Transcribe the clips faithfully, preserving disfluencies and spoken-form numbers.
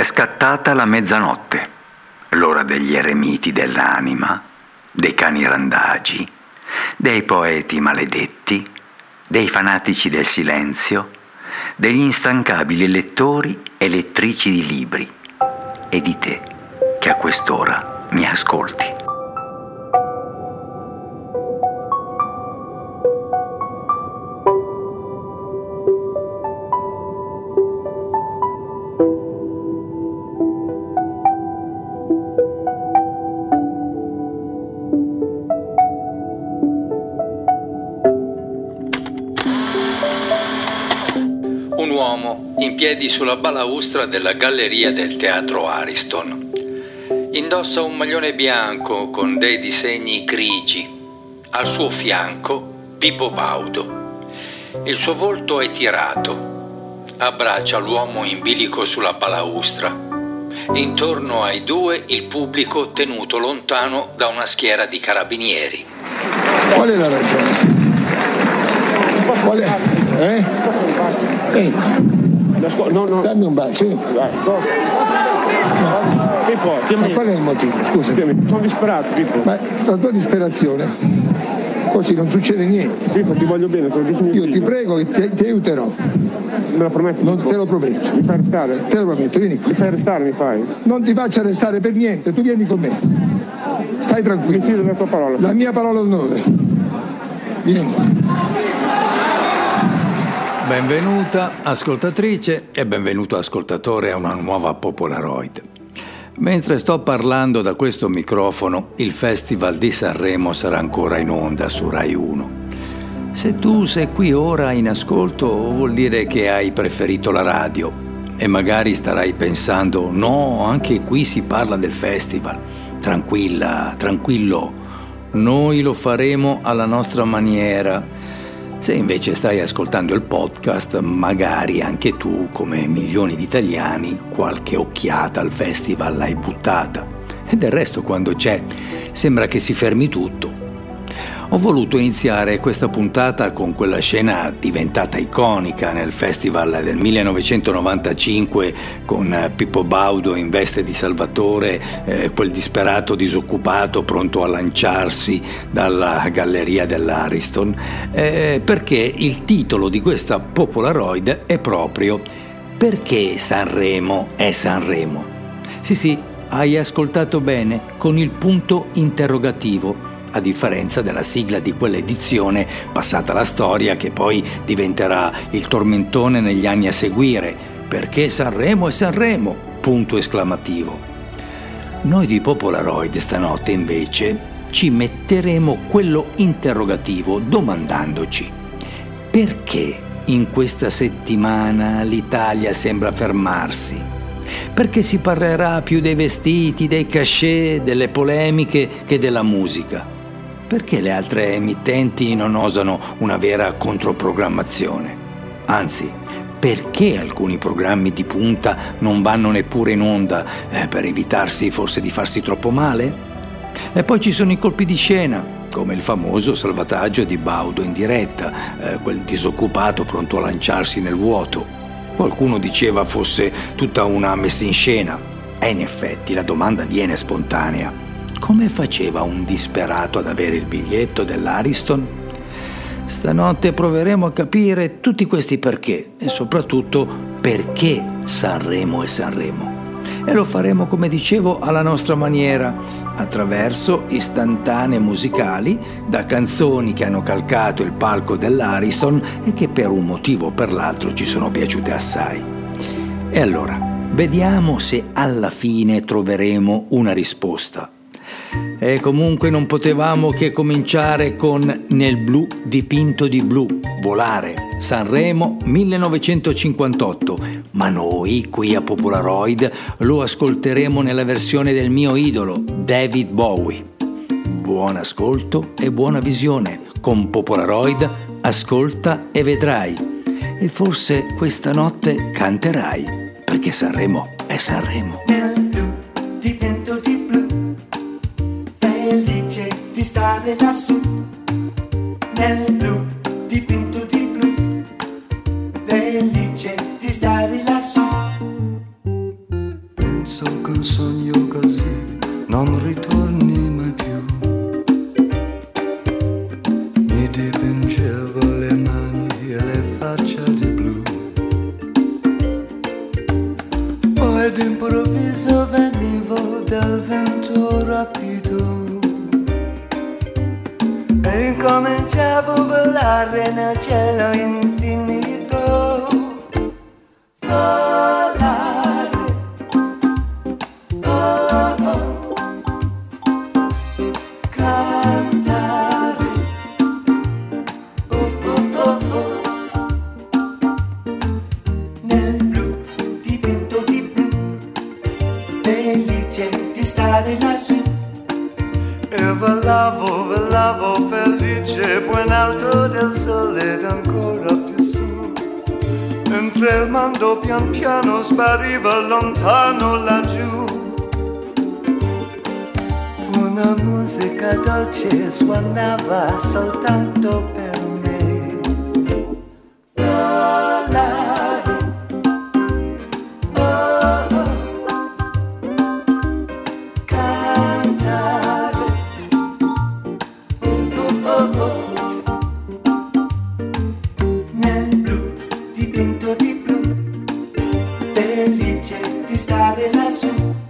È scattata la mezzanotte, l'ora degli eremiti dell'anima, dei cani randagi, dei poeti maledetti, dei fanatici del silenzio, degli instancabili lettori e lettrici di libri, e di te che a quest'ora mi ascolti. Un uomo in piedi sulla balaustra della galleria del teatro Ariston. Indossa un maglione bianco con dei disegni grigi. Al suo fianco Pippo Baudo. Il suo volto è tirato. Abbraccia l'uomo in bilico sulla balaustra. Intorno ai due il pubblico tenuto lontano da una schiera di carabinieri. Qual è la ragione? Qual è? Eh? Eh. No, no. Dammi un bacio. Sì. Pippo, Ma qual è il motivo? Scusa. Sono disperato, Pippo. Ma la tua disperazione, così non succede niente. Pippo, ti voglio bene, sono giusto mio Io figlio. ti prego che ti, ti aiuterò. Me lo prometti? Non Pippo? te lo prometto. Mi fai restare? Te lo prometto, vieni qui. Mi fai restare, mi fai? Non ti faccio arrestare per niente, tu vieni con me. Stai Mi tranquillo. fido della tua parola. La mia parola d'onore. Vieni. Benvenuta ascoltatrice e benvenuto ascoltatore a una nuova Popolaroid. Mentre sto parlando da questo microfono, il Festival di Sanremo sarà ancora in onda su Rai uno. Se tu sei qui ora in ascolto, vuol dire che hai preferito la radio e magari starai pensando: no, anche qui si parla del festival. Tranquilla, tranquillo, noi lo faremo alla nostra maniera. Se invece stai ascoltando il podcast, magari anche tu, come milioni di italiani, qualche occhiata al festival l'hai buttata. E del resto, quando c'è, sembra che si fermi tutto. Ho voluto iniziare questa puntata con quella scena diventata iconica nel festival del millenovecentonovantacinque con Pippo Baudo in veste di Salvatore, eh, quel disperato disoccupato pronto a lanciarsi dalla galleria dell'Ariston, eh, perché il titolo di questa Popolaroid è proprio Perché Sanremo è Sanremo. Sì sì, hai ascoltato bene, con il punto interrogativo, a differenza della sigla di quell'edizione passata alla storia che poi diventerà il tormentone negli anni a seguire. Perché Sanremo è Sanremo, punto esclamativo. Noi di Popolaroid stanotte invece ci metteremo quello interrogativo domandandoci: perché in questa settimana l'Italia sembra fermarsi? Perché si parlerà più dei vestiti, dei cachet, delle polemiche che della musica? Perché le altre emittenti non osano una vera controprogrammazione? Anzi, perché alcuni programmi di punta non vanno neppure in onda, eh, per evitarsi forse di farsi troppo male? E poi ci sono i colpi di scena, come il famoso salvataggio di Baudo in diretta, eh, quel disoccupato pronto a lanciarsi nel vuoto. Qualcuno diceva fosse tutta una messa in scena, e in effetti la domanda viene spontanea: come faceva un disperato ad avere il biglietto dell'Ariston? Stanotte proveremo a capire tutti questi perché e soprattutto perché Sanremo è Sanremo. E lo faremo, come dicevo, alla nostra maniera, attraverso istantanee musicali da canzoni che hanno calcato il palco dell'Ariston e che per un motivo o per l'altro ci sono piaciute assai. E allora, vediamo se alla fine troveremo una risposta. E comunque non potevamo che cominciare con Nel blu dipinto di blu, Volare, Sanremo millenovecentocinquantotto, ma noi qui a Popolaroid lo ascolteremo nella versione del mio idolo, David Bowie. Buon ascolto e buona visione, con Popolaroid ascolta e vedrai, e forse questa notte canterai, perché Sanremo è Sanremo. Nel blu dipinto di blu, felice di stare lassù. Nel blu dipinto di blu, felice di stare lassù. penso che un sogno così non ritorni mai più. Mi dipingevo le mani e le facce di blu, poi d'improvviso venivo dal vento rapido e incominciavo a volare nel cielo infinito. Volare, oh oh, cantare, oh oh oh oh, nel blu, dipinto di blu, felice di stare lassù. E volavo, volavo felice, più in alto del sole ed ancora più su, mentre il mondo pian piano spariva lontano laggiù. Una musica dolce suonava soltanto per me. Volare, oh oh, cantare, oh oh, nel blu, dipinto di blu, felice di stare lassù.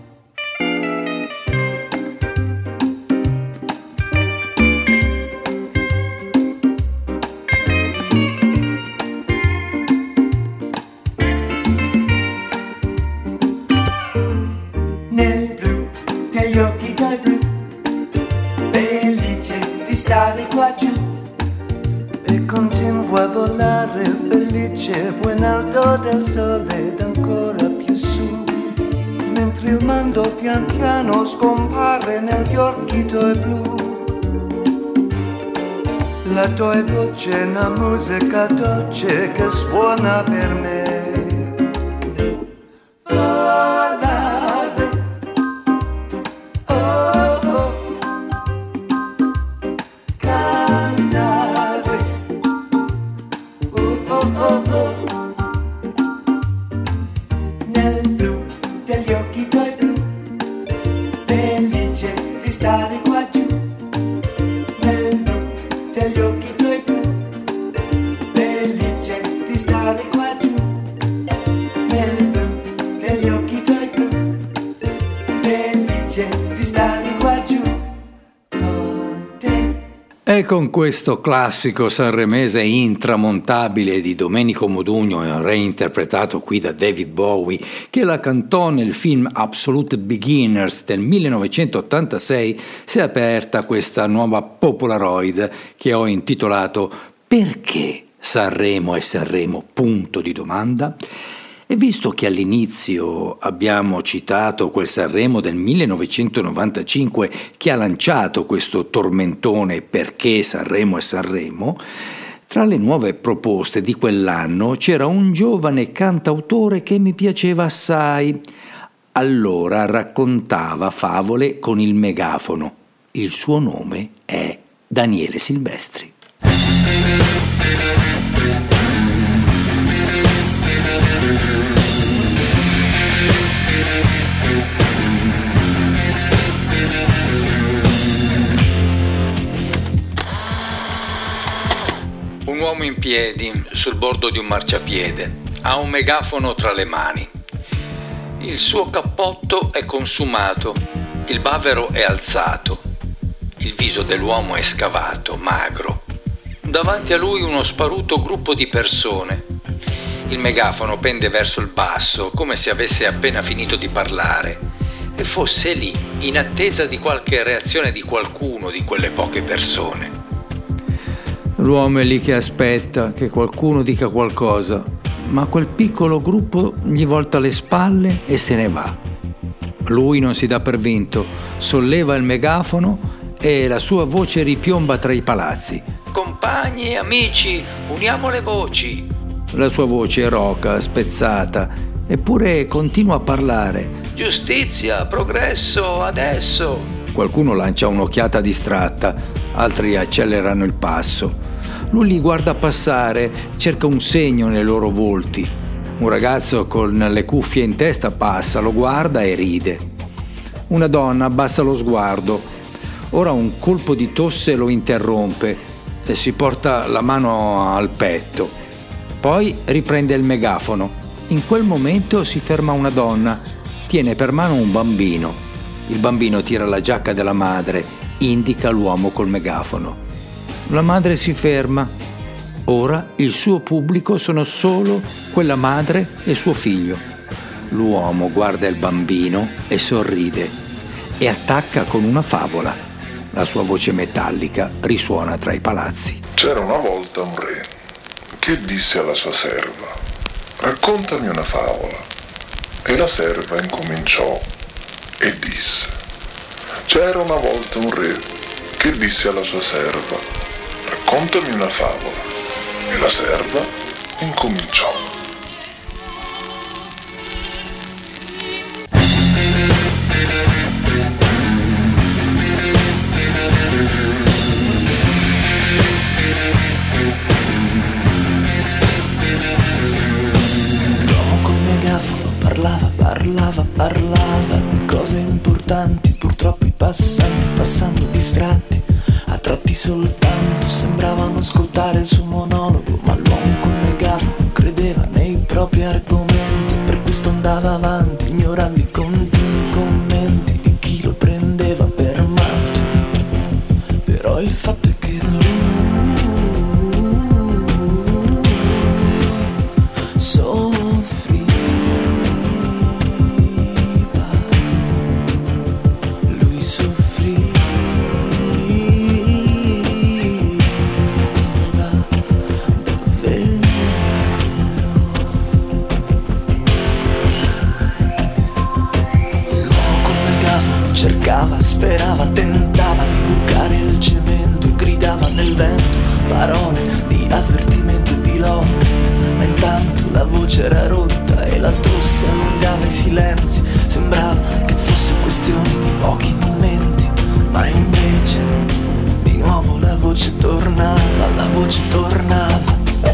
Nel blu degli occhi tuoi blu, felice di stare qua giù, e continuo a volare felice più in alto del sole ed ancora più su, mentre il mondo pian piano scompare negli occhi tuoi blu. La tua voce è una musica dolce che suona per me. Volare, oh oh, cantare, oh oh oh oh, nel blu degli occhi tuoi blu, felice di stare qua giù, nel blu degli occhi tuoi blu, felice di stare qua giù, nel blu degli occhi tuoi blu, felice di stare qua giù con te. E con questo classico sanremese intramontabile di Domenico Modugno, reinterpretato qui da David Bowie, che la cantò nel film Absolute Beginners del millenovecentottantasei, si è aperta questa nuova Polaroid che ho intitolato Perché Sanremo è Sanremo? Punto di domanda. E visto che all'inizio abbiamo citato quel Sanremo del millenovecentonovantacinque che ha lanciato questo tormentone Perché Sanremo è Sanremo, tra le nuove proposte di quell'anno c'era un giovane cantautore che mi piaceva assai. Allora raccontava favole con il megafono. Il suo nome è Daniele Silvestri. Un uomo in piedi sul bordo di un marciapiede ha un megafono tra le mani. Il suo cappotto è consumato, il bavero è alzato, il viso dell'uomo è scavato, magro. Davanti a lui uno sparuto gruppo di persone. Il megafono pende verso il basso, come se avesse appena finito di parlare e fosse lì, in attesa di qualche reazione di qualcuno di quelle poche persone. L'uomo è lì che aspetta che qualcuno dica qualcosa, ma quel piccolo gruppo gli volta le spalle e se ne va. Lui non si dà per vinto, solleva il megafono e la sua voce ripiomba tra i palazzi. Compagni e amici, uniamo le voci. La sua voce è roca, spezzata, eppure continua a parlare. Giustizia, progresso, adesso. Qualcuno lancia un'occhiata distratta, altri accelerano il passo. Lui li guarda passare, cerca un segno nei loro volti, Un ragazzo con le cuffie in testa passa, lo guarda e ride. Una donna abbassa lo sguardo. Ora un colpo di tosse lo interrompe e si porta la mano al petto. Poi riprende il megafono. In quel momento si ferma una donna, tiene per mano un bambino. Il bambino tira la giacca della madre, indica l'uomo col megafono. La madre si ferma. Ora il suo pubblico sono solo quella madre e suo figlio. L'uomo guarda il bambino e sorride e attacca con una favola. La sua voce metallica risuona tra i palazzi. C'era una volta un re che disse alla sua serva: raccontami una favola. E la serva incominciò e disse: c'era una volta un re che disse alla sua serva: raccontami una favola. E la serva incominciò. L'uomo col megafono parlava, parlava, parlava di cose importanti, purtroppo i passanti passando distratti. A tratti soltanto sembravano ascoltare il suo monologo, ma l'uomo col megafono credeva nei propri argomenti, per questo andava avanti ignorando i continui commenti di chi lo prendeva per matto. Però il fatto è che lui soffriva, lui soffriva. Cercava, sperava, tentava di bucare il cemento, gridava nel vento parole di avvertimento e di lotta, ma intanto la voce era rotta e la tosse allungava i silenzi. Sembrava che fosse questione di pochi momenti, ma invece di nuovo la voce tornava, la voce tornava.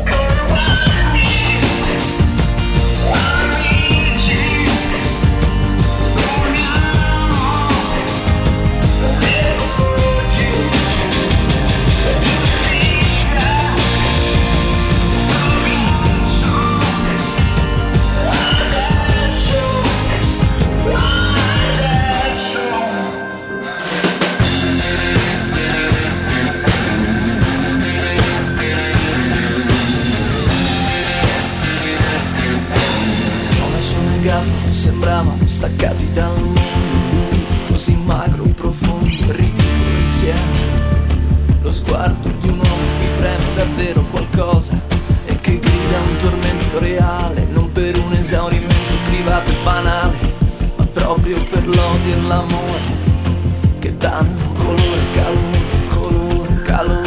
Sembravano staccati dal mondo, lui così magro, profondo, ridicolo insieme. Lo sguardo di un uomo cui preme davvero qualcosa e che grida un tormento reale, non per un esaurimento privato e banale, ma proprio per l'odio e l'amore che danno colore, calore, colore, calore.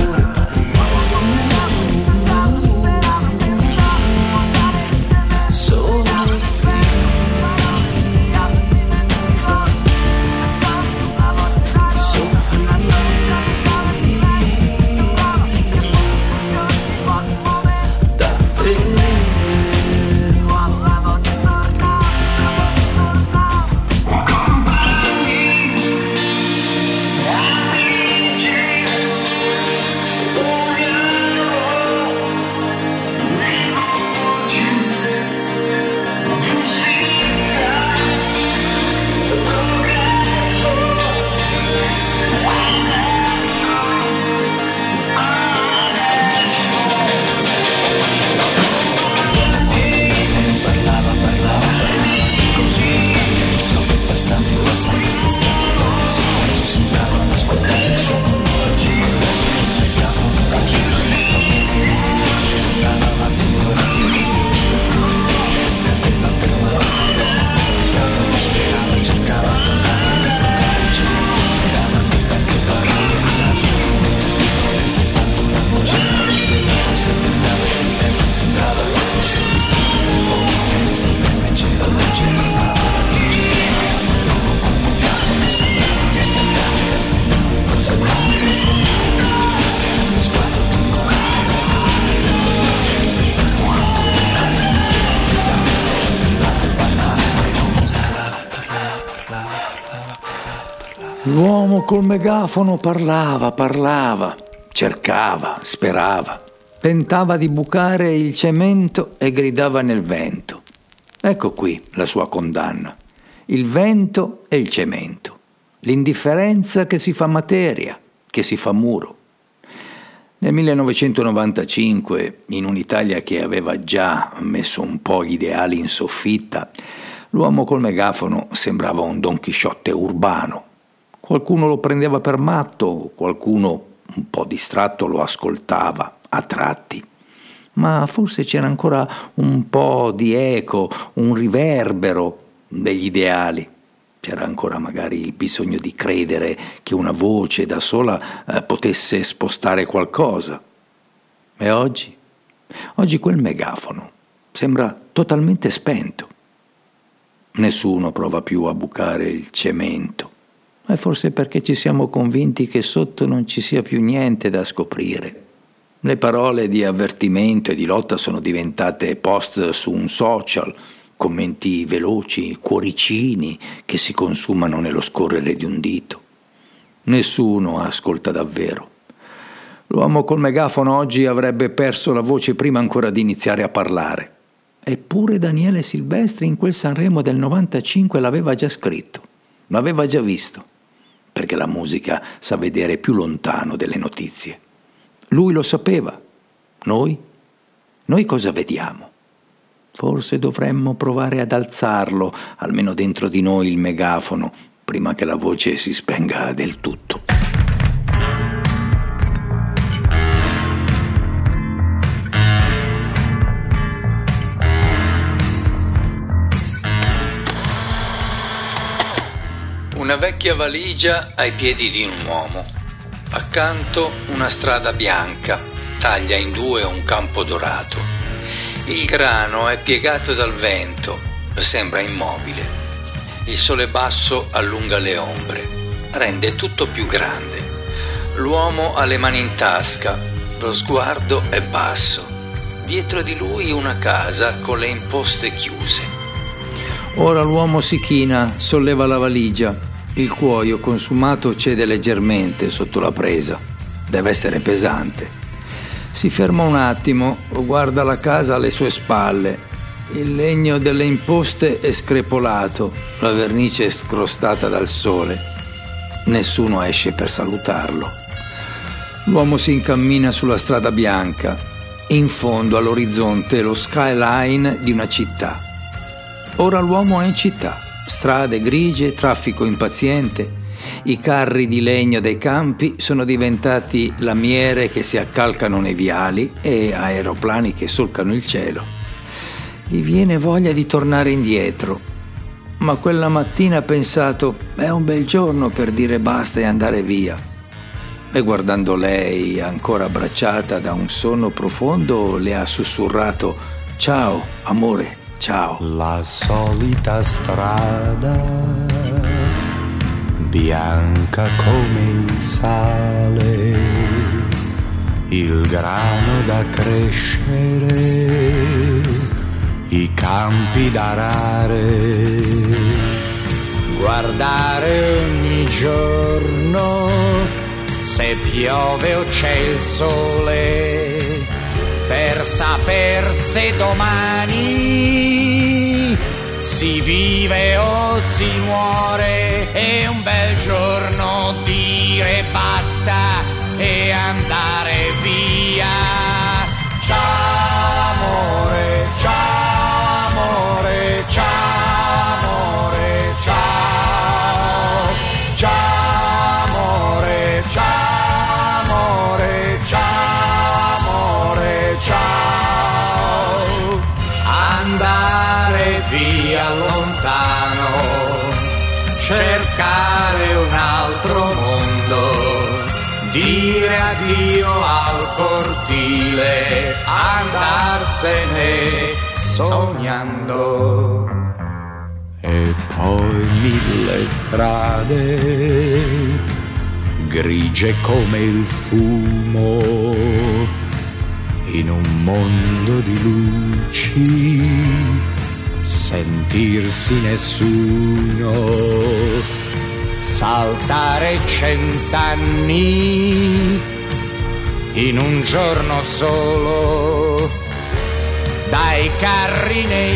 L'uomo col megafono parlava, parlava, cercava, sperava, tentava di bucare il cemento e gridava nel vento. Ecco qui la sua condanna. Il vento e il cemento. L'indifferenza che si fa materia, che si fa muro. Nel millenovecentonovantacinque, in un'Italia che aveva già messo un po' gli ideali in soffitta, l'uomo col megafono sembrava un Don Chisciotte urbano. Qualcuno lo prendeva per matto, qualcuno un po' distratto lo ascoltava a tratti. Ma forse c'era ancora un po' di eco, un riverbero degli ideali. C'era ancora magari il bisogno di credere che una voce da sola eh, potesse spostare qualcosa. E oggi? Oggi quel megafono sembra totalmente spento. Nessuno prova più a bucare il cemento. Ma forse perché ci siamo convinti che sotto non ci sia più niente da scoprire. Le parole di avvertimento e di lotta sono diventate post su un social, commenti veloci, cuoricini che si consumano nello scorrere di un dito. Nessuno ascolta davvero. L'uomo col megafono oggi avrebbe perso la voce prima ancora di iniziare a parlare. Eppure Daniele Silvestri in quel Sanremo del novantacinque l'aveva già scritto, l'aveva già visto, perché la musica sa vedere più lontano delle notizie. Lui lo sapeva. Noi? Noi cosa vediamo? Forse dovremmo provare ad alzarlo, almeno dentro di noi, il megafono, prima che la voce si spenga del tutto. Una vecchia valigia ai piedi di un uomo. Accanto una strada bianca, taglia in due un campo dorato. Il grano è piegato dal vento, sembra immobile. Il sole basso allunga le ombre, rende tutto più grande. L'uomo ha le mani in tasca, lo sguardo è basso. Dietro di lui una casa con le imposte chiuse. Ora l'uomo si china, solleva la valigia. Il cuoio consumato cede leggermente sotto la presa. Deve essere pesante. Si ferma un attimo, guarda la casa alle sue spalle. Il legno delle imposte è screpolato, la vernice è scrostata dal sole. Nessuno esce per salutarlo. L'uomo si incammina sulla strada bianca. In fondo all'orizzonte lo skyline di una città. Ora l'uomo è in città. Strade grigie, traffico impaziente. I carri di legno dei campi sono diventati lamiere che si accalcano nei viali e aeroplani che solcano il cielo. Gli viene voglia di tornare indietro, ma quella mattina ha pensato: è un bel giorno per dire basta e andare via. E guardando lei, ancora abbracciata da un sonno profondo, le ha sussurrato: ciao, amore, ciao. La solita strada, bianca come il sale, il grano da crescere, i campi da arare, guardare ogni giorno se piove o c'è il sole, per saper se domani si vive o si muore. È un bel giorno dire basta e andare via. Ciao amore, ciao amore, ciao amore, ciao. Ciao amore, ciao amore, ciao amore, ciao. Andare via lontano, cercare un altro mondo, dire addio al cortile, andarsene sognando. E poi mille strade, grigie come il fumo, in un mondo di luci, sentirsi nessuno, saltare cent'anni in un giorno solo, dai carri nei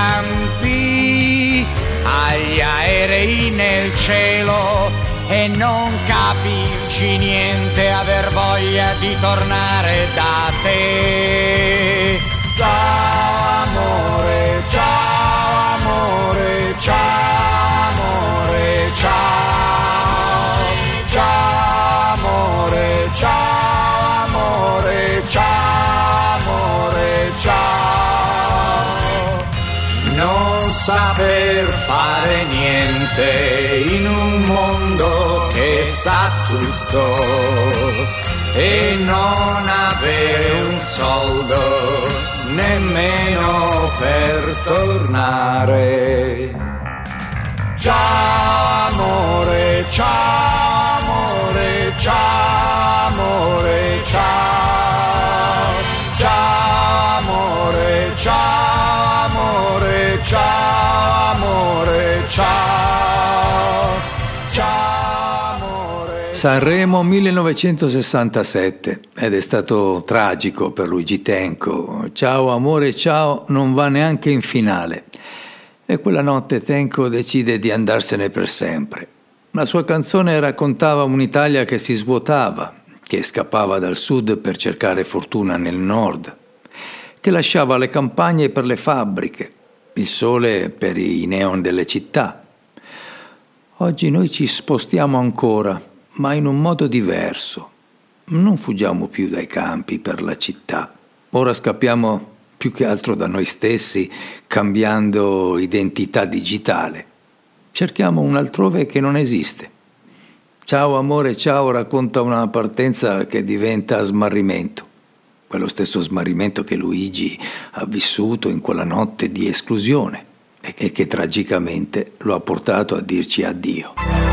campi agli aerei nel cielo, e non capirci niente, aver voglia di tornare da te. Ciao amore, ciao amore, ciao amore, ciao, ciao amore, ciao amore, ciao amore, ciao. Non saper fare niente in un mondo che sa tutto e non avere un soldo nemmeno per tornare. Ciao amore, ciao amore, ciao amore, ciao, ciao amore, ciao amore, ciao amore, ciao, ciao amore. Sanremo millenovecentosessantasette, ed è stato tragico per Luigi Tenco. Ciao amore, ciao non va neanche in finale. E quella notte Tenco decide di andarsene per sempre. La sua canzone raccontava un'Italia che si svuotava, che scappava dal sud per cercare fortuna nel nord, che lasciava le campagne per le fabbriche, il sole per i neon delle città. Oggi noi ci spostiamo ancora, ma in un modo diverso. Non fuggiamo più dai campi per la città. Ora scappiamo più che altro da noi stessi, cambiando identità digitale. Cerchiamo un altrove che non esiste. Ciao amore, ciao racconta una partenza che diventa smarrimento. Quello stesso smarrimento che Luigi ha vissuto in quella notte di esclusione e che, che tragicamente lo ha portato a dirci addio.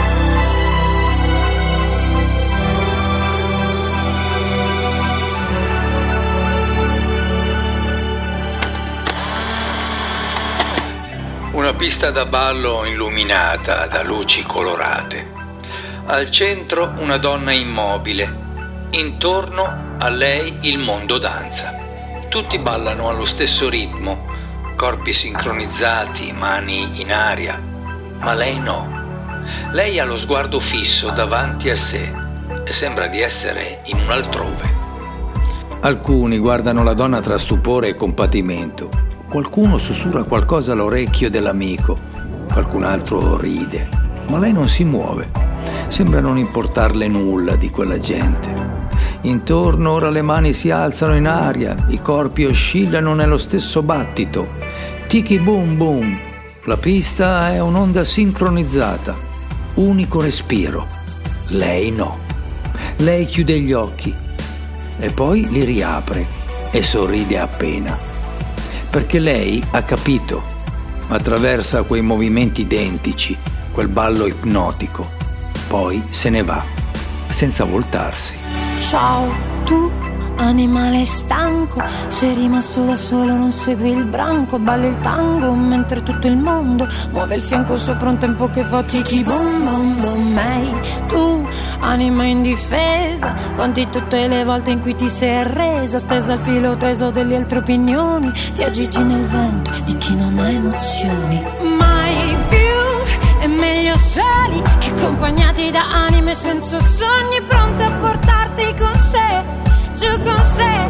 Una pista da ballo illuminata da luci colorate. Al centro una donna immobile. Intorno a lei il mondo danza. Tutti ballano allo stesso ritmo, corpi sincronizzati, mani in aria. Ma lei no. Lei ha lo sguardo fisso davanti a sé e sembra di essere in un altrove. Alcuni guardano la donna tra stupore e compatimento. Qualcuno sussurra qualcosa all'orecchio dell'amico, qualcun altro ride, ma lei non si muove. Sembra non importarle nulla di quella gente. Intorno ora le mani si alzano in aria, i corpi oscillano nello stesso battito. Tiki boom boom. La pista è un'onda sincronizzata, unico respiro. Lei no. Lei chiude gli occhi e poi li riapre e sorride appena. Perché lei ha capito, attraversa quei movimenti identici, quel ballo ipnotico, poi se ne va, senza voltarsi. Ciao, tu, animale stanco, sei rimasto da solo, non segui il branco, balli il tango, mentre tutto il mondo muove il fianco sopra un tempo che fa tiki boom boom boom. Ehi, tu, anima indifesa, conti tutte le volte in cui ti sei arresa, stesa al filo teso delle altre opinioni, ti agiti nel vento di chi non ha emozioni. Mai più è meglio soli che accompagnati da anime senza sogni, pronte a portarti con sé, giù con sé.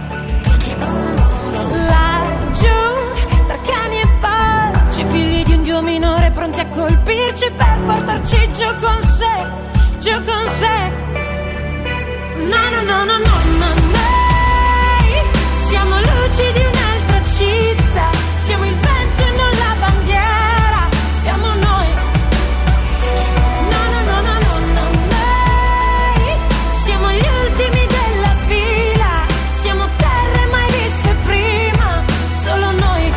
Laggiù, tra cani e porci, figli di un dio minore pronti a colpirci per portarci giù con sé, giù con sé. No, no, no, no, no, no, noi siamo luci di un'altra città, siamo il vento e non la bandiera, siamo noi. No, no, no, no, no, no, noi siamo gli ultimi della fila, siamo terre mai viste prima, solo noi.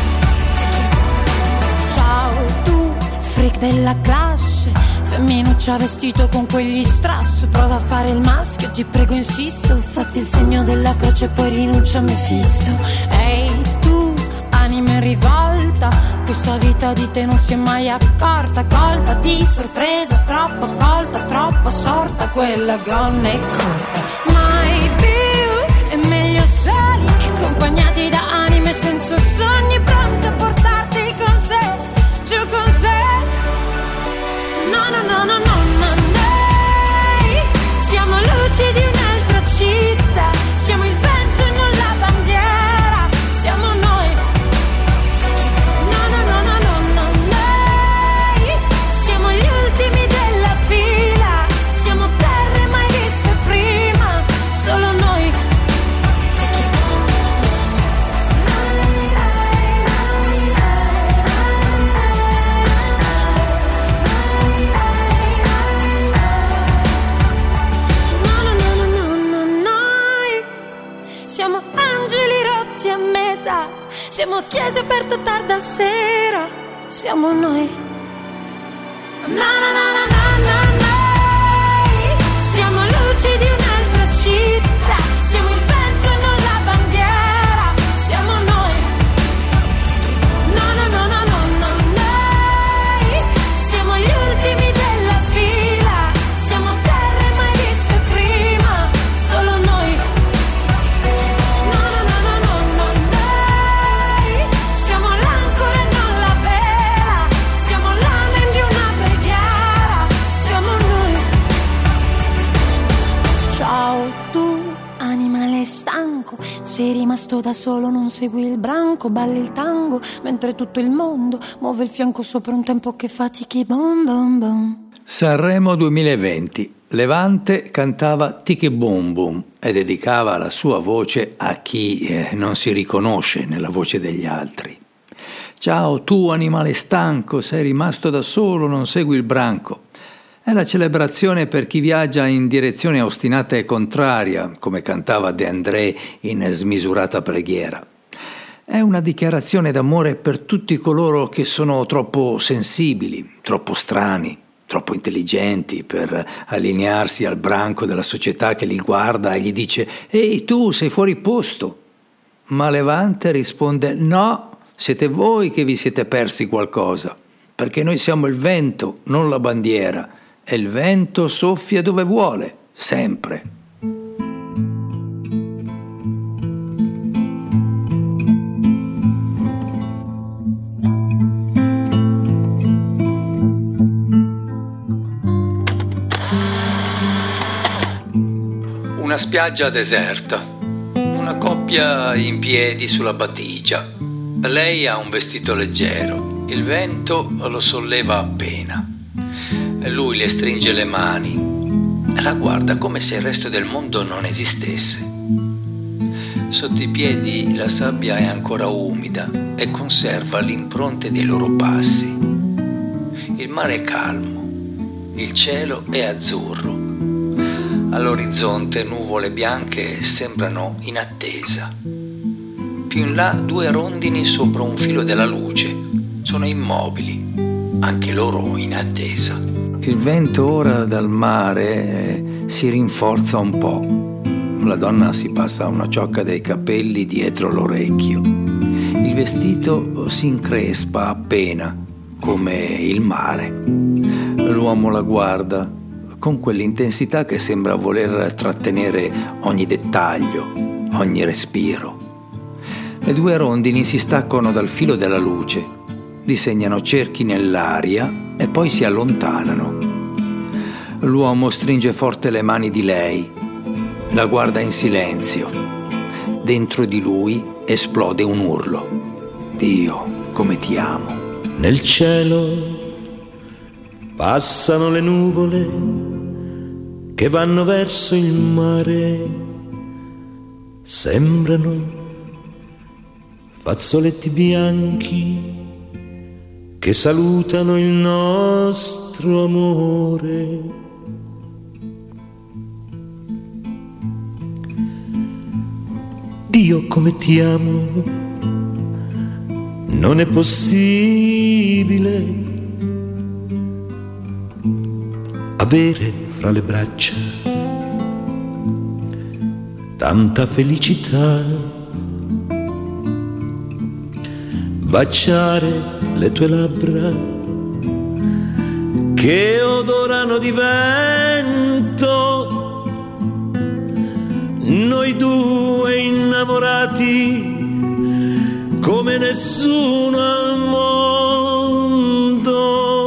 Ciao tu, freak della classe, femminuccia vestito con quegli strass, prova a fare il maschio, ti prego insisto, fatti il segno della croce e poi rinuncia a Mefisto. Ehi tu, anime in rivolta. Questa vita di te non si è mai accorta, colta di sorpresa, troppo colta, troppo assorta. Quella gonna è corta. Mai più è meglio soli che accompagnati da anime senza sogni, pronte a portarti con sé, giù con sé. No, no, no, no, no, no, noi siamo luci di un'altra città, siamo il vento e non la bandiera, siamo noi. No, no, no, no, no, no, noi siamo gli ultimi della fila, siamo terre mai viste prima, solo noi. Siamo angeli rotti a metà, siamo chiese aperte tarda sera, siamo noi. Na na na na na na, noi siamo luci di un'altra città, siamo il vento e non la bandiera, siamo noi. No no no no no no, noi siamo gli ultimi della fila, siamo terre mai viste prima, solo noi. Ciao tu, animale stanco, sei rimasto da solo, non segui il branco, balli il tango, mentre tutto il mondo muove il fianco sopra un tempo che fatichi, bom bom bom. Sanremo duemilaventi. Levante cantava Tiki Boom Boom e dedicava la sua voce a chi eh, non si riconosce nella voce degli altri. Ciao tu, animale stanco, sei rimasto da solo, non segui il branco. È la celebrazione per chi viaggia in direzione ostinata e contraria, come cantava De André in Smisurata preghiera. È una dichiarazione d'amore per tutti coloro che sono troppo sensibili, troppo strani, troppo intelligenti per allinearsi al branco della società che li guarda e gli dice «Ehi, tu sei fuori posto!». Ma Levante risponde «No, siete voi che vi siete persi qualcosa, perché noi siamo il vento, non la bandiera». E il vento soffia dove vuole, sempre. Una spiaggia deserta, una coppia in piedi sulla battigia. Lei ha un vestito leggero, il vento lo solleva appena. Lui le stringe le mani e la guarda come se il resto del mondo non esistesse. Sotto i piedi la sabbia è ancora umida e conserva le impronte dei loro passi. Il mare è calmo, il cielo è azzurro. All'orizzonte nuvole bianche sembrano in attesa. Più in là due rondini sopra un filo della luce sono immobili, anche loro in attesa. Il vento ora dal mare si rinforza un po'. La donna si passa una ciocca dei capelli dietro l'orecchio. Il vestito si increspa appena, come il mare. L'uomo la guarda con quell'intensità che sembra voler trattenere ogni dettaglio, ogni respiro. Le due rondini si staccano dal filo della luce, disegnano cerchi nell'aria e poi si allontanano. L'uomo stringe forte le mani di lei, la guarda in silenzio. Dentro di lui esplode un urlo. Dio, come ti amo. Nel cielo passano le nuvole che vanno verso il mare, sembrano fazzoletti bianchi che salutano il nostro amore. Dio, come ti amo, non è possibile avere fra le braccia tanta felicità. baciare le tue labbra che odorano di vento, noi due innamorati come nessuno al mondo.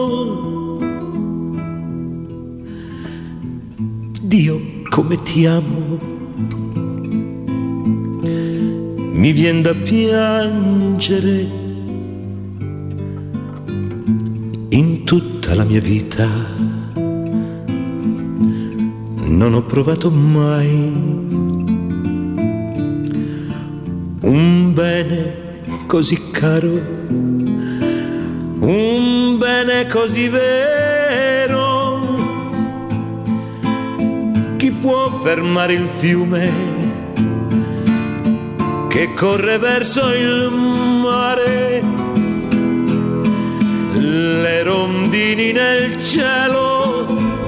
Dio, come ti amo, mi vien da piangere. In tutta la mia vita non ho provato mai un bene così caro, un bene così vero. Chi può fermare il fiume che corre verso il mare? Le rondini nel cielo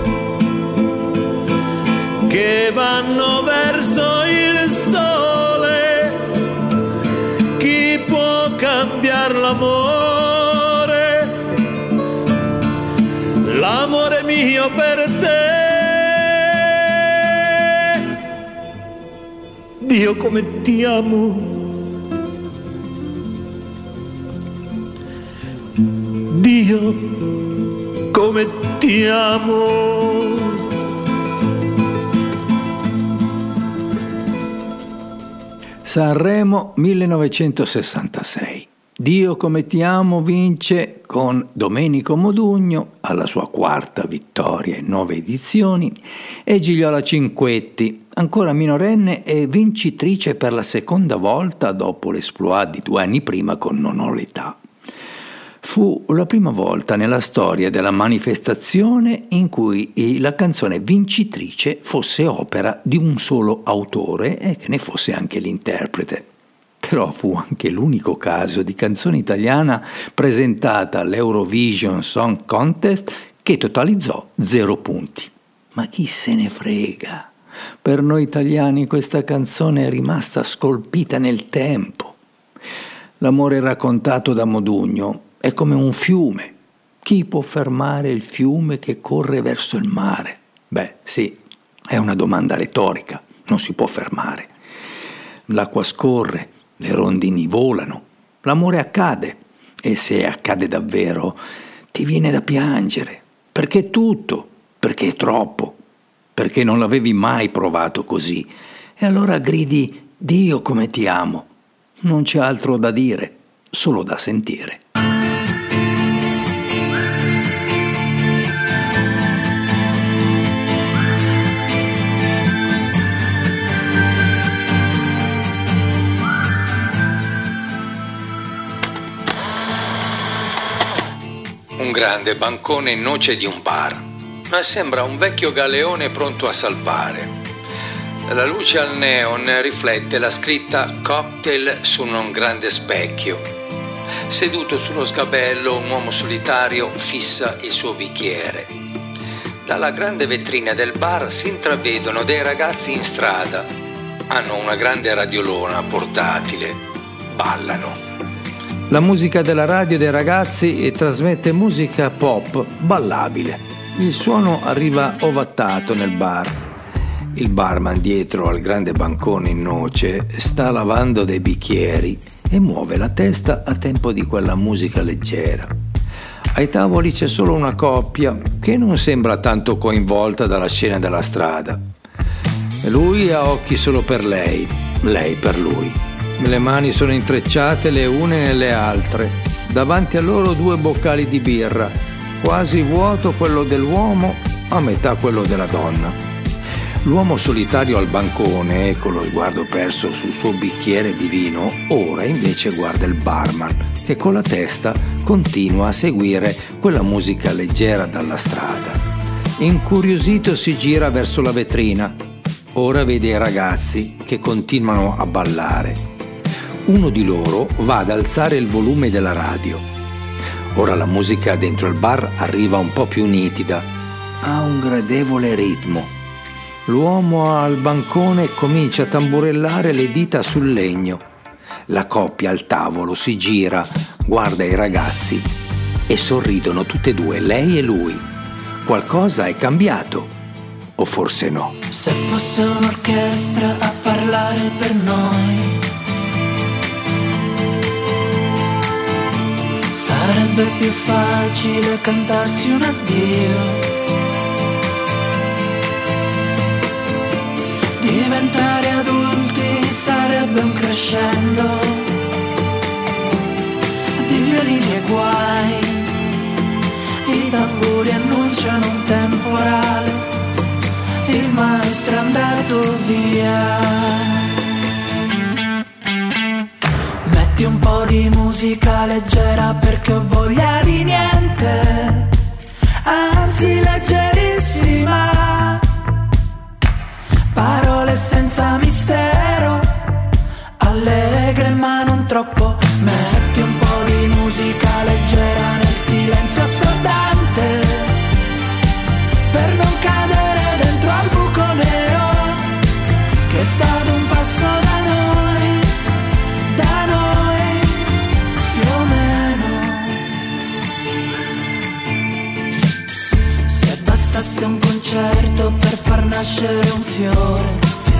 che vanno verso il sole. Chi può cambiare l'amore, l'amore mio per te? Dio, come ti amo, Dio, come ti amo. Sanremo millenovecentosessantasei. Dio come ti amo vince con Domenico Modugno alla sua quarta vittoria in nove edizioni e Gigliola Cinquetti, ancora minorenne e vincitrice per la seconda volta dopo l'esploit di due anni prima con Non ho l'età. Fu la prima volta nella storia della manifestazione in cui la canzone vincitrice fosse opera di un solo autore e che ne fosse anche l'interprete. Però fu anche l'unico caso di canzone italiana presentata all'Eurovision Song Contest che totalizzò zero punti. Ma chi se ne frega? Per noi italiani questa canzone è rimasta scolpita nel tempo. L'amore raccontato da Modugno è come un fiume. Chi può fermare il fiume che corre verso il mare? Beh, sì, è una domanda retorica, non si può fermare. L'acqua scorre, le rondini volano, l'amore accade e se accade davvero ti viene da piangere, perché è tutto, perché è troppo, perché non l'avevi mai provato così e allora gridi Dio come ti amo. Non c'è altro da dire, solo da sentire. Un grande bancone in noce di un bar, ma sembra un vecchio galeone pronto a salpare. La luce al neon riflette la scritta cocktail su un grande specchio. Seduto sullo sgabello, un uomo solitario fissa il suo bicchiere. Dalla grande vetrina del bar si intravedono dei ragazzi in strada. Hanno una grande radiolona portatile. Ballano. La musica della radio dei ragazzi trasmette musica pop ballabile. Il suono arriva ovattato nel bar. Il barman dietro al grande bancone in noce sta lavando dei bicchieri e muove la testa a tempo di quella musica leggera. Ai tavoli c'è solo una coppia che non sembra tanto coinvolta dalla scena della strada. Lui ha occhi solo per lei, lei per lui. Le mani sono intrecciate le une nelle altre. Davanti a loro due boccali di birra, quasi vuoto quello dell'uomo, a metà quello della donna. L'uomo solitario al bancone, con lo sguardo perso sul suo bicchiere di vino, ora invece guarda il barman, che con la testa continua a seguire quella musica leggera dalla strada. Incuriosito si gira verso la vetrina. Ora vede i ragazzi che continuano a ballare. Uno di loro va ad alzare il volume della radio. Ora la musica dentro il bar arriva un po' più nitida. Ha un gradevole ritmo. L'uomo al bancone comincia a tamburellare le dita sul legno. La coppia al tavolo si gira, guarda i ragazzi e sorridono tutte e due, lei e lui. Qualcosa è cambiato, o forse no. Se fosse un'orchestra a parlare per noi, sarebbe più facile cantarsi un addio. Diventare adulti sarebbe un crescendo di violini e guai. I tamburi annunciano un temporale, il maestro è andato via. Metti un po' di musica leggera perché ho voglia di niente, anzi leggerissima. Parole senza mistero, allegre ma non troppo. Metti un po' di musica leggera nel silenzio assordante, per non cadere dentro al buco nero che è stato un passo da noi, da noi più o meno. Se bastasse un concerto per far nascere un fiore,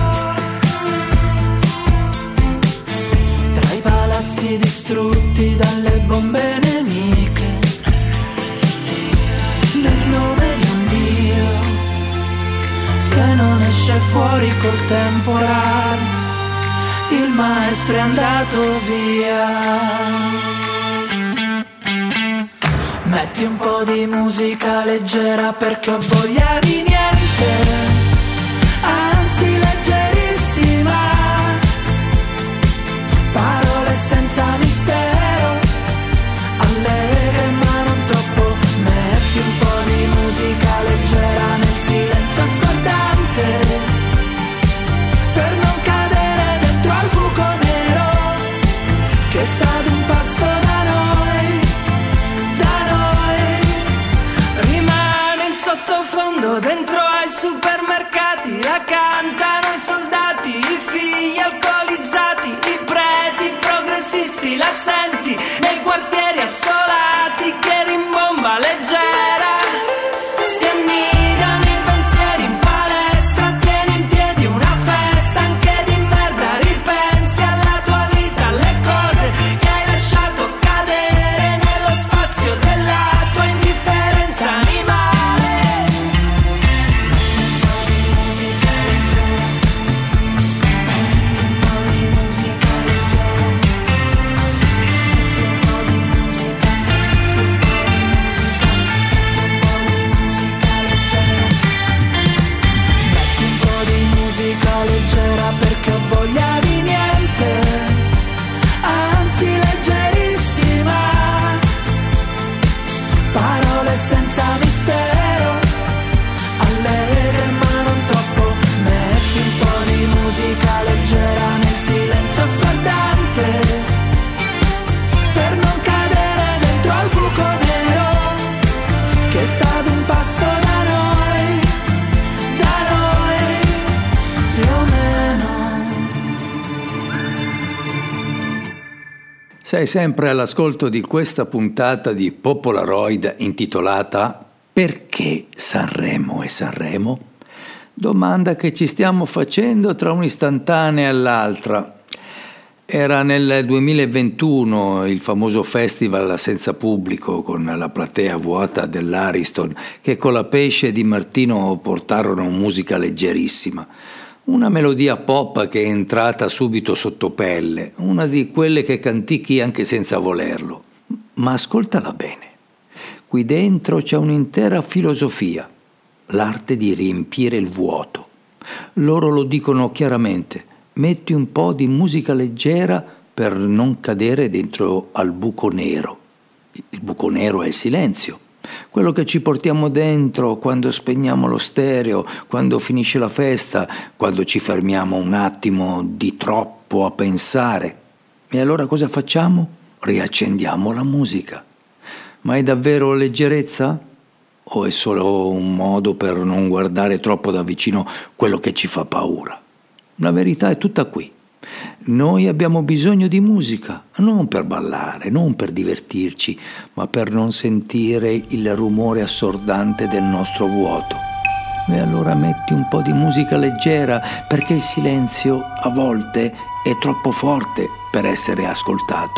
tra i palazzi distrutti dalle bombe nemiche, nel nome di un Dio che non esce fuori col temporale, il maestro è andato via. Metti un po' di musica leggera perché ho voglia di niente, anzi leggerissima. Parole senza mistero, allegre ma non troppo. Metti un po' di musica leggera nel silenzio assordante, per non cadere dentro al buco nero che è stato un passo da noi, da noi. Rimane in sottofondo dentro ai supermercati, la cantano i soldati, i figli alcolizzati, i preti progressisti, la senti nei quartieri assolati che rimbomba leggera. Si annidano i pensieri in palestra, tieni in piedi una festa anche di merda. Ripensi alla tua vita, alle cose che hai lasciato cadere nello spazio della tua indifferenza animale. Metti un po' di musica leggera perché ho voglia di niente, anzi leggerissima. Parole senza mistero, allegre ma non troppo. Metti un po' di musica leggera nel silenzio assordante, per non cadere dentro al buco nero che è stato un passo da noi, da noi più o meno. Sei sempre all'ascolto di questa puntata di Popolaroid intitolata Perché Sanremo e Sanremo? Domanda che ci stiamo facendo tra un'istantanea e l'altra. Era nel duemilaventuno il famoso festival senza pubblico con la platea vuota dell'Ariston che con la pesce di Martino portarono musica leggerissima. Una melodia pop che è entrata subito sotto pelle, una di quelle che cantichi anche senza volerlo. Ma ascoltala bene. Qui dentro c'è un'intera filosofia, l'arte di riempire il vuoto. Loro lo dicono chiaramente, metti un po' di musica leggera per non cadere dentro al buco nero. Il buco nero è il silenzio, quello che ci portiamo dentro quando spegniamo lo stereo, quando finisce la festa, quando ci fermiamo un attimo di troppo a pensare. E allora cosa facciamo? Riaccendiamo la musica. Ma è davvero leggerezza? O è solo un modo per non guardare troppo da vicino quello che ci fa paura? La verità è tutta qui, Noi abbiamo bisogno di musica, non per ballare, non per divertirci, ma per non sentire il rumore assordante del nostro vuoto. E allora metti un po' di musica leggera, perché il silenzio a volte è troppo forte per essere ascoltato.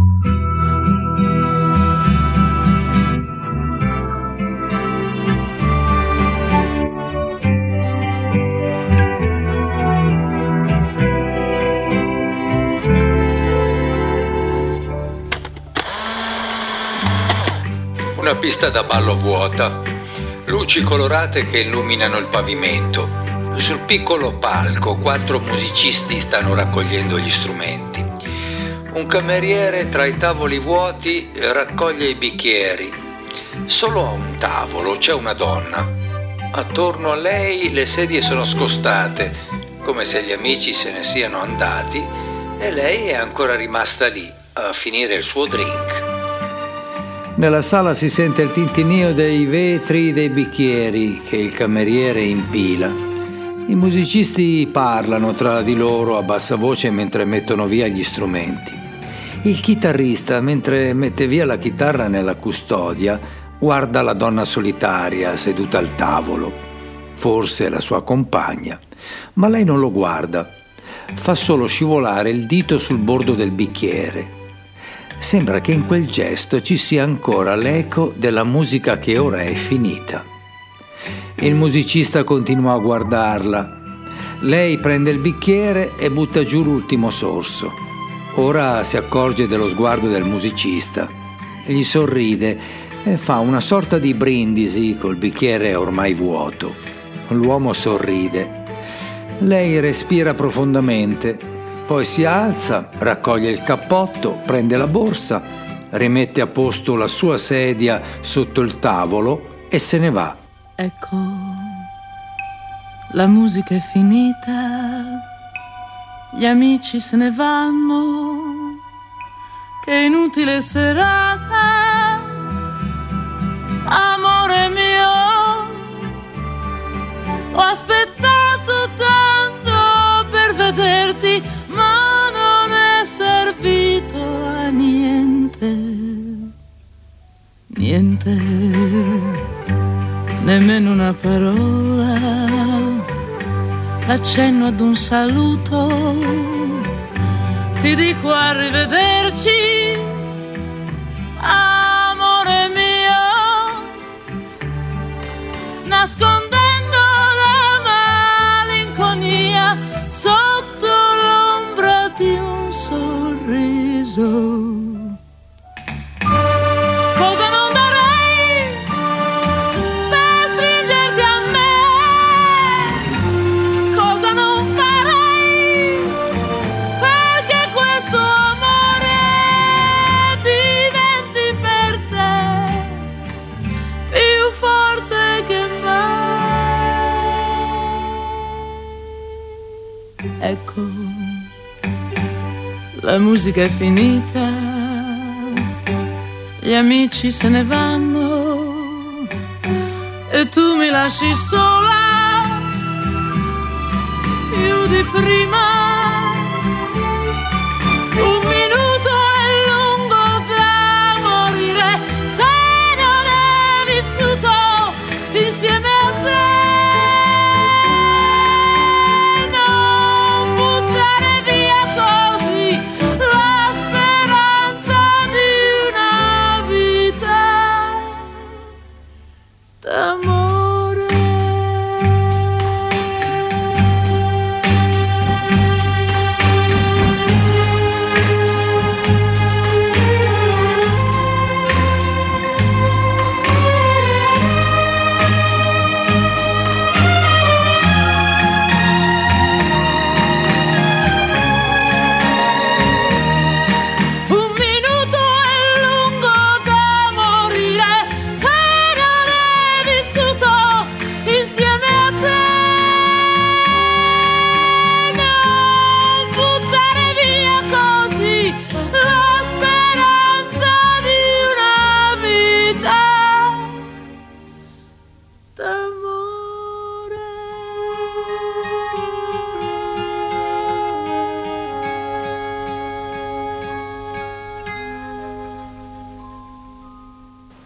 Una pista da ballo vuota, luci colorate che illuminano il pavimento. Sul piccolo palco quattro musicisti stanno raccogliendo gli strumenti. Un cameriere tra i tavoli vuoti raccoglie i bicchieri. Solo a un tavolo c'è una donna. Attorno a lei le sedie sono scostate, come se gli amici se ne siano andati, e lei è ancora rimasta lì a finire il suo drink. Nella sala si sente il tintinnio dei vetri dei bicchieri che il cameriere impila. I musicisti parlano tra di loro a bassa voce mentre mettono via gli strumenti. Il chitarrista, mentre mette via la chitarra nella custodia, guarda la donna solitaria seduta al tavolo. Forse è la sua compagna, ma lei non lo guarda. Fa solo scivolare il dito sul bordo del bicchiere. Sembra che in quel gesto ci sia ancora l'eco della musica che ora è finita. Il musicista continua a guardarla. Lei prende il bicchiere e butta giù l'ultimo sorso. Ora si accorge dello sguardo del musicista. Gli sorride e fa una sorta di brindisi col bicchiere ormai vuoto. L'uomo sorride. Lei respira profondamente. Poi si alza, raccoglie il cappotto, prende la borsa, rimette a posto la sua sedia sotto il tavolo e se ne va. Ecco, la musica è finita, gli amici se ne vanno, che inutile serata, amore mio, ho aspettato tanto per vederti, ma non è servito a niente, niente, nemmeno una parola, l'accenno ad un saluto, ti dico arrivederci, amore mio, nascondendo la malinconia sotto l'ombra di un sorriso. Cosa non darei per stringerti a me? Cosa non farei perché questo amore diventi per te più forte che mai? Ecco, la musica è finita, gli amici se ne vanno e tu mi lasci sola più di prima. Un minuto è lungo da morire se non è vissuto insieme a te. Non buttare via così la speranza di una vita d'amore.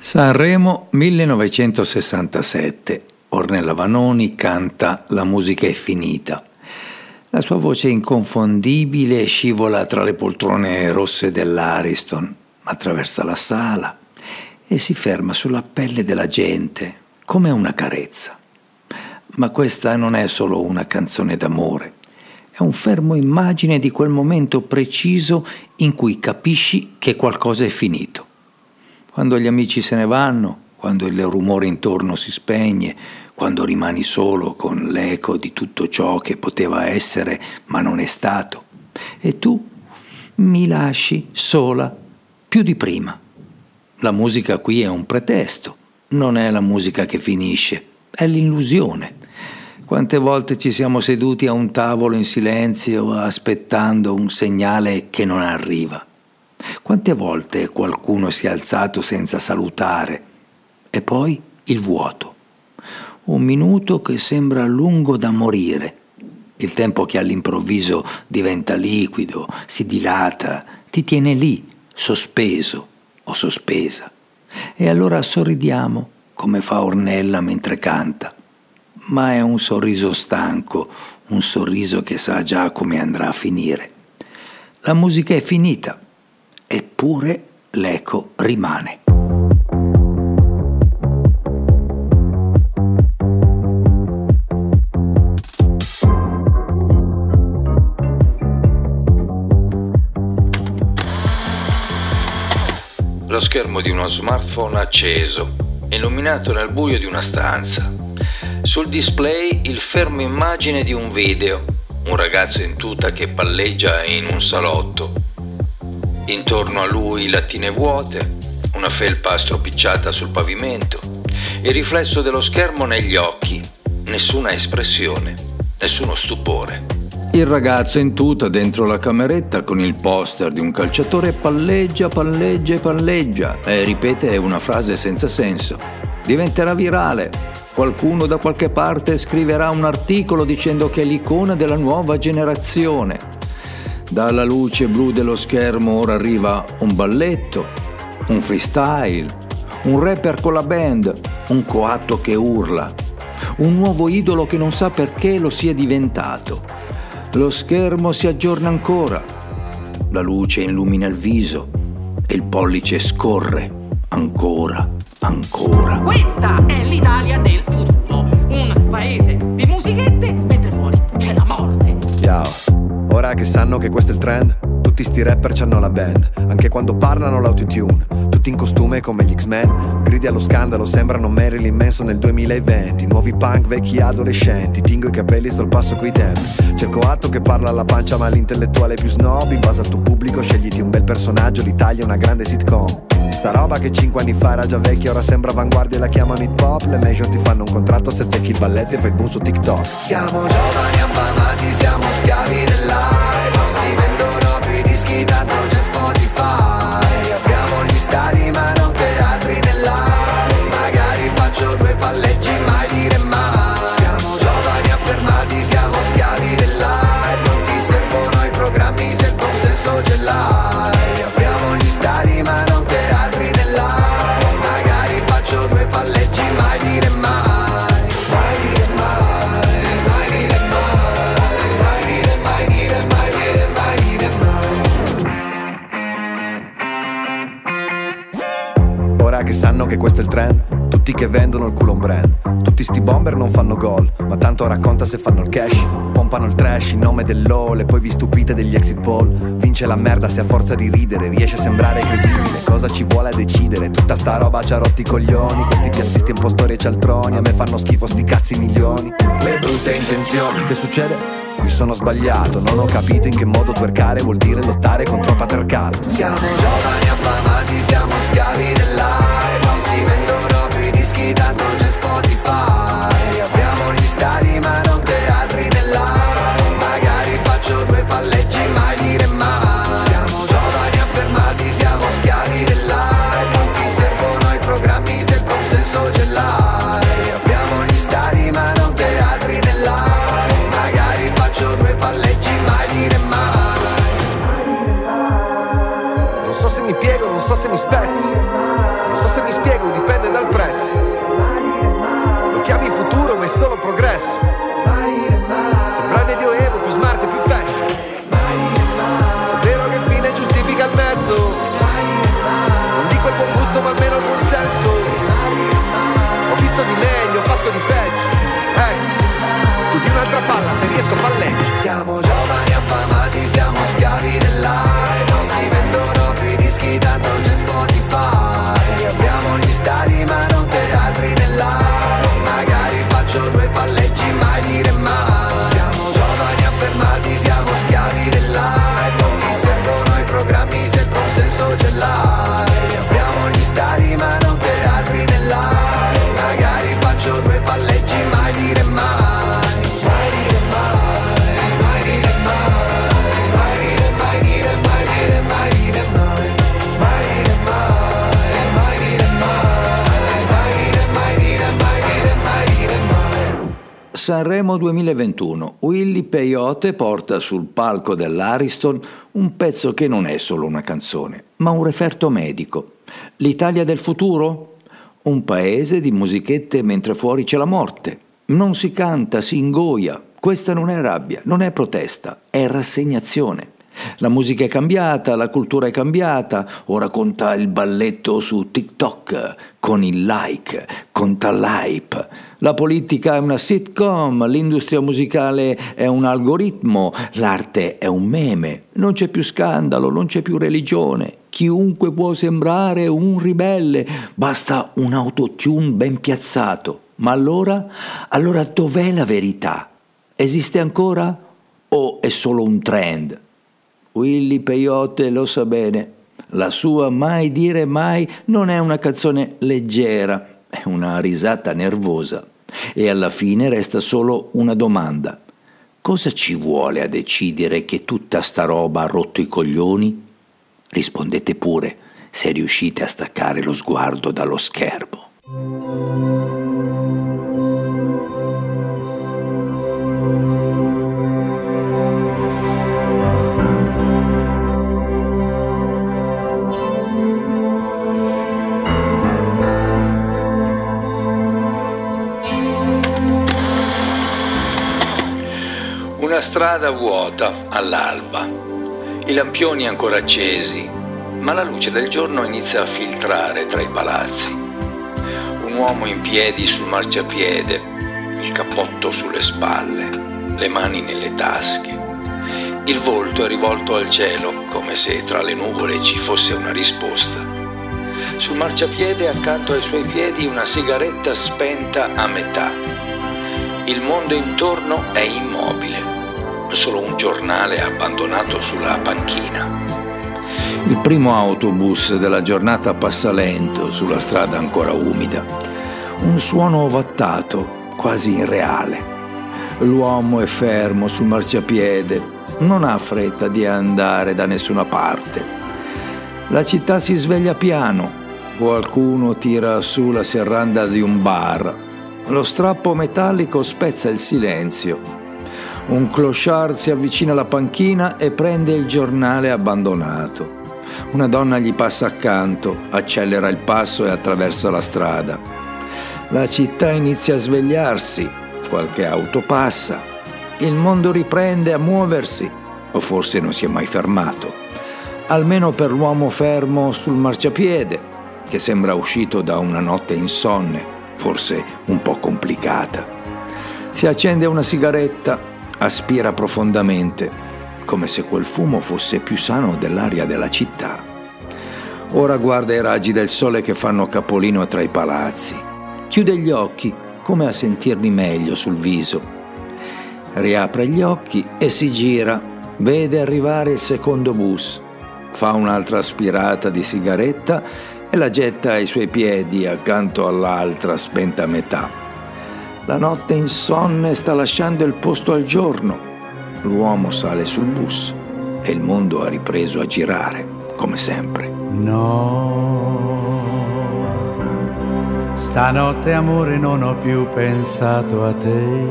Sanremo millenovecentosessantasette. Ornella Vanoni canta La musica è finita. La sua voce inconfondibile scivola tra le poltrone rosse dell'Ariston, attraversa la sala e si ferma sulla pelle della gente come una carezza. Ma questa non è solo una canzone d'amore, è un fermo immagine di quel momento preciso in cui capisci che qualcosa è finito. Quando gli amici se ne vanno, quando il rumore intorno si spegne, quando rimani solo con l'eco di tutto ciò che poteva essere ma non è stato. E tu mi lasci sola più di prima. La musica qui è un pretesto, non è la musica che finisce, è l'illusione. Quante volte ci siamo seduti a un tavolo in silenzio aspettando un segnale che non arriva. Quante volte qualcuno si è alzato senza salutare e poi il vuoto. Un minuto che sembra lungo da morire. Il tempo che all'improvviso diventa liquido, si dilata, ti tiene lì, sospeso o sospesa. E allora sorridiamo, come fa Ornella mentre canta. Ma è un sorriso stanco, un sorriso che sa già come andrà a finire. La musica è finita. Eppure l'eco rimane. Lo schermo di uno smartphone acceso, illuminato nel buio di una stanza. Sul display il fermo immagine di un video, un ragazzo in tuta che palleggia in un salotto. Intorno a lui lattine vuote, una felpa stropicciata sul pavimento, il riflesso dello schermo negli occhi, nessuna espressione, nessuno stupore. Il ragazzo in tuta dentro la cameretta con il poster di un calciatore palleggia, palleggia e palleggia e ripete una frase senza senso. Diventerà virale. Qualcuno da qualche parte scriverà un articolo dicendo che è l'icona della nuova generazione. Dalla luce blu dello schermo ora arriva un balletto, un freestyle, un rapper con la band, un coatto che urla, un nuovo idolo che non sa perché lo sia diventato. Lo schermo si aggiorna ancora, la luce illumina il viso e il pollice scorre ancora, ancora. Questa è l'Italia del futuro, un paese di musichette mentre fuori c'è la morte. Ciao. Ora che sanno che questo è il trend, tutti sti rapper c'hanno la band, anche quando parlano l'autotune, tutti in costume come gli X-Men, gridi allo scandalo, sembrano Marilyn Manson nel duemilaventi, nuovi punk, vecchi adolescenti, tingo i capelli, sto al passo coi tempi, cerco atto che parla alla pancia ma l'intellettuale più snob, in base al tuo pubblico scegliti un bel personaggio, l'Italia è una grande sitcom. Sta roba che cinque anni fa era già vecchia, ora sembra avanguardia e la chiamano hip hop. Le major ti fanno un contratto se zecchi il balletto e fai il boom su TikTok. Siamo giovani affamati, siamo schiavi dell'hype. Non si vendono più i dischi, tanto c'è Spotify. Apriamo gli stadi ma non teatri nell'aria. Magari faccio due palleggi, mai dire mai. Siamo giovani affermati, siamo schiavi dell'hype. Non ti servono i programmi se il consenso ce l'hai. Apriamo gli stadi ma non teatri nell'aria. Magari faccio due palleggi, mai dire mai. Mai dire mai, mai dire mai. Mai dire mai, dire mai, dire mai, dire mai. Ora che sanno che questo è il trend, tutti che vendono il culo un brand. Tutti sti bomber non fanno gol, ma tanto racconta se fanno il cash. Pompano il trash in nome dell'O e poi vi stupite degli exit poll. Vince la merda se a forza di ridere riesce a sembrare credibile. Cosa ci vuole a decidere? Tutta sta roba ci ha rotti i coglioni. Questi piazzisti impostori e cialtroni, a me fanno schifo sti cazzi milioni. Le brutte intenzioni. Che succede? Mi sono sbagliato, non ho capito in che modo twerkare vuol dire lottare contro il patriarcato. Siamo giovani affamati, siamo schiavi dell'hype. Non si vendono più i dischi, tanto c'è Spotify. Apriamo gli stadi ma non teatri nell'aria. Magari faccio due palleggi, mai dire mai. Siamo giovani affermati, siamo schiavi dell'hype. Non ti servono i programmi se il consenso ce l'hai. Apriamo gli stadi ma non teatri nell'aria. Magari faccio due palleggi, mai dire mai. Non so se mi piego, non so se mi spezzo, non so se mi spiego di Sanremo duemilaventuno. Willy Peyote porta sul palco dell'Ariston un pezzo che non è solo una canzone, ma un referto medico. L'Italia del futuro? Un paese di musichette mentre fuori c'è la morte. Non si canta, si ingoia. Questa non è rabbia, non è protesta, è rassegnazione. La musica è cambiata, la cultura è cambiata, ora conta il balletto su TikTok, con il like, conta l'hype. La politica è una sitcom, l'industria musicale è un algoritmo, l'arte è un meme. Non c'è più scandalo, non c'è più religione. Chiunque può sembrare un ribelle, basta un autotune ben piazzato. Ma allora, allora dov'è la verità? Esiste ancora o è solo un trend? Willy Peyote lo sa bene, la sua Mai dire mai non è una canzone leggera, è una risata nervosa. E alla fine resta solo una domanda. Cosa ci vuole a decidere che tutta sta roba ha rotto i coglioni? Rispondete pure se riuscite a staccare lo sguardo dallo schermo. Una strada vuota all'alba, i lampioni ancora accesi, ma la luce del giorno inizia a filtrare tra i palazzi. Un uomo in piedi sul marciapiede, il cappotto sulle spalle, le mani nelle tasche. Il volto è rivolto al cielo, come se tra le nuvole ci fosse una risposta. Sul marciapiede, accanto ai suoi piedi, una sigaretta spenta a metà. Il mondo intorno è immobile. Solo un giornale abbandonato sulla panchina. Il primo autobus della giornata passa lento sulla strada ancora umida. Un suono ovattato, quasi irreale. L'uomo è fermo sul marciapiede, non ha fretta di andare da nessuna parte. La città si sveglia piano, qualcuno tira su la serranda di un bar. Lo strappo metallico spezza il silenzio. Un clochard si avvicina alla panchina e prende il giornale abbandonato. Una donna gli passa accanto, accelera il passo e attraversa la strada. La città inizia a svegliarsi, qualche auto passa. Il mondo riprende a muoversi, o forse non si è mai fermato. Almeno per l'uomo fermo sul marciapiede, che sembra uscito da una notte insonne, forse un po' complicata. Si accende una sigaretta, aspira profondamente, come se quel fumo fosse più sano dell'aria della città. Ora guarda i raggi del sole che fanno capolino tra i palazzi. Chiude gli occhi, come a sentirli meglio sul viso. Riapre gli occhi e si gira, vede arrivare il secondo bus. Fa un'altra aspirata di sigaretta e la getta ai suoi piedi accanto all'altra spenta a metà. La notte insonne sta lasciando il posto al giorno. L'uomo sale sul bus e il mondo ha ripreso a girare, come sempre. No, stanotte amore non ho più pensato a te.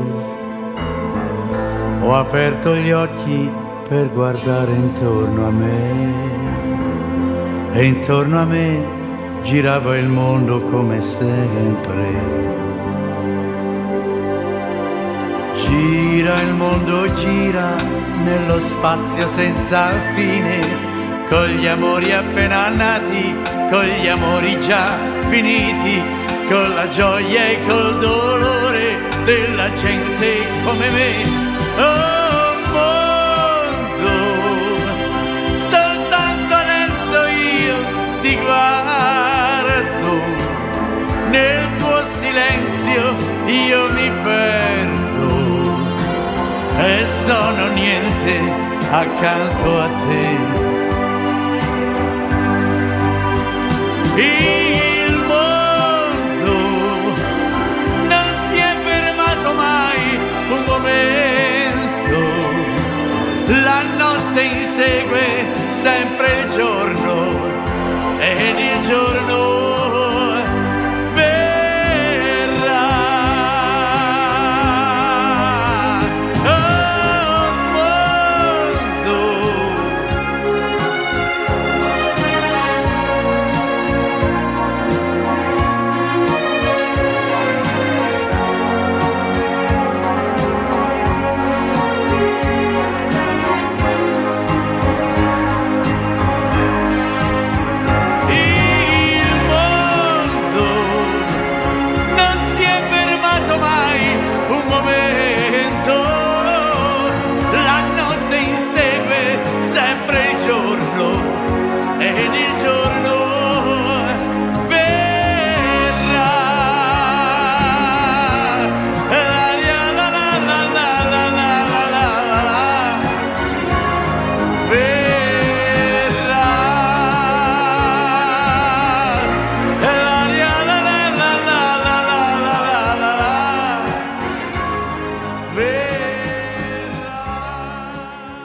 Ho aperto gli occhi per guardare intorno a me e intorno a me girava il mondo come sempre. Gira il mondo, gira nello spazio senza fine, con gli amori appena nati, con gli amori già finiti, con la gioia e col dolore della gente come me. Oh mondo, soltanto adesso io ti guardo, nel tuo silenzio io mi perdo. E sono niente accanto a te. Il mondo non si è fermato mai un momento. La notte insegue sempre il giorno ed il giorno verrà.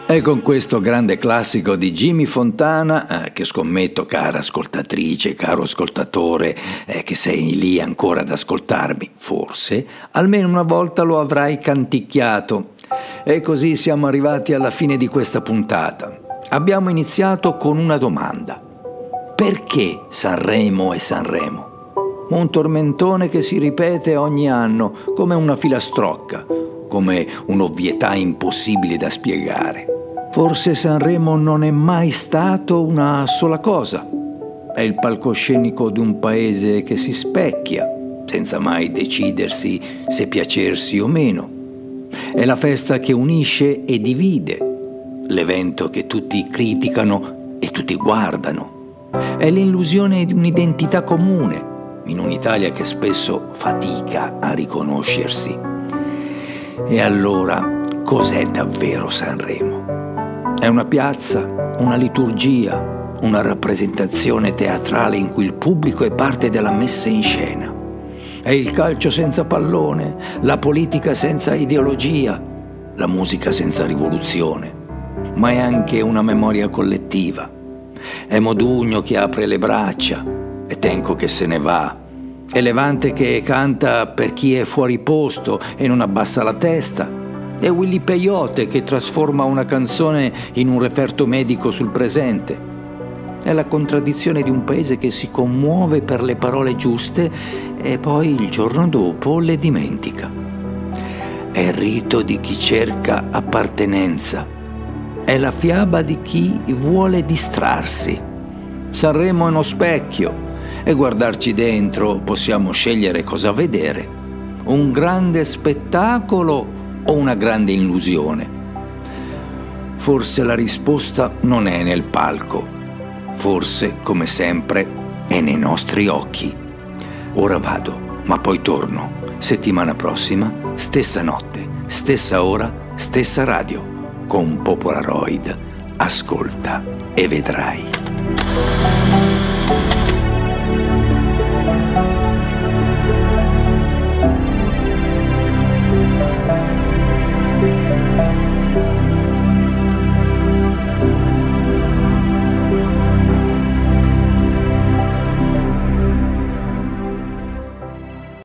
E con questo grande classico di Jimmy Fontana, eh, che scommetto, cara ascoltatrice, caro ascoltatore, eh, che sei lì ancora ad ascoltarmi, forse, almeno una volta lo avrai canticchiato. E così siamo arrivati alla fine di questa puntata. Abbiamo iniziato con una domanda. Perché Sanremo e Sanremo? Un tormentone che si ripete ogni anno come una filastrocca, come un'ovvietà impossibile da spiegare. Forse Sanremo non è mai stato una sola cosa. È il palcoscenico di un paese che si specchia, senza mai decidersi se piacersi o meno. È la festa che unisce e divide, l'evento che tutti criticano e tutti guardano. È l'illusione di un'identità comune, in un'Italia che spesso fatica a riconoscersi. E allora, cos'è davvero Sanremo? È una piazza, una liturgia, una rappresentazione teatrale in cui il pubblico è parte della messa in scena. È il calcio senza pallone, la politica senza ideologia, la musica senza rivoluzione, ma è anche una memoria collettiva. È Modugno che apre le braccia, è Tenco che se ne va, è Levante che canta per chi è fuori posto e non abbassa la testa, è Willy Peyote che trasforma una canzone in un referto medico sul presente. È la contraddizione di un paese che si commuove per le parole giuste e poi il giorno dopo le dimentica. È il rito di chi cerca appartenenza. È la fiaba di chi vuole distrarsi. Sanremo è uno specchio e guardarci dentro possiamo scegliere cosa vedere. Un grande spettacolo o una grande illusione? Forse la risposta non è nel palco, forse, come sempre, è nei nostri occhi. Ora vado, ma poi torno. Settimana prossima, stessa notte, stessa ora, stessa radio, con Popolaroid. Ascolta e vedrai.